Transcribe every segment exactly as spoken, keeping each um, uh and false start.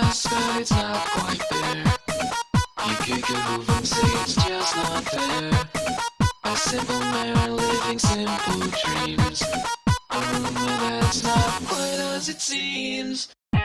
best, but it's not quite there. You could get move and say it's just not there. A simple man living simple dreams. A rumor that's not quite as it seems.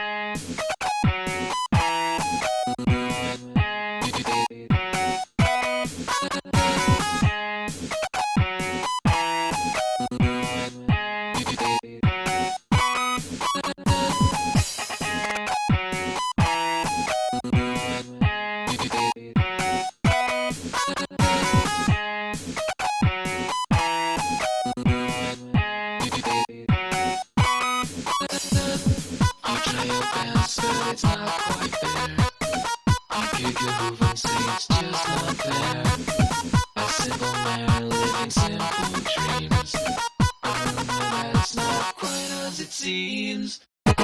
But it's not quite there. You kick your move and say it's just not there. A simple man living simple dreams. A rumor that's not quite as it seems.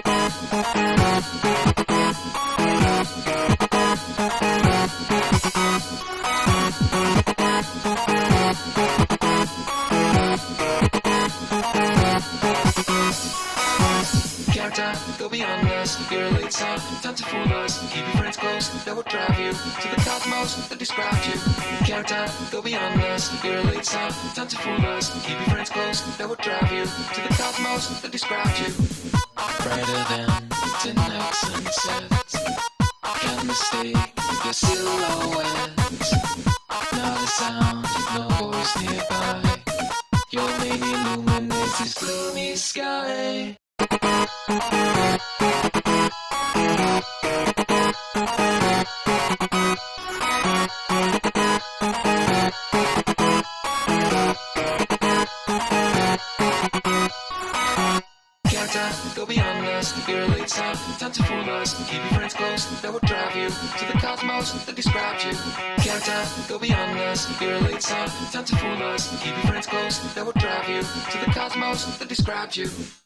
Character, go beyond us. You're a late son, time to fool us. Keep your friends close, that will drive you to the cosmos that describes you. Character, go beyond us. You're a late son, time to fool us. Keep your friends close, that will drive you to the cosmos that describes you. Brighter than tonight's sunsets. Can't mistake your silhouette. Not a sound, no voice nearby. Your lane illuminates this gloomy sky. Go beyond us, you're a late son, time to fool us. Keep your friends close, that will drive you to the cosmos that describes you. Character, go beyond us, you're a late son, time to fool us. Keep your friends close, that will drive you to the cosmos that describes you.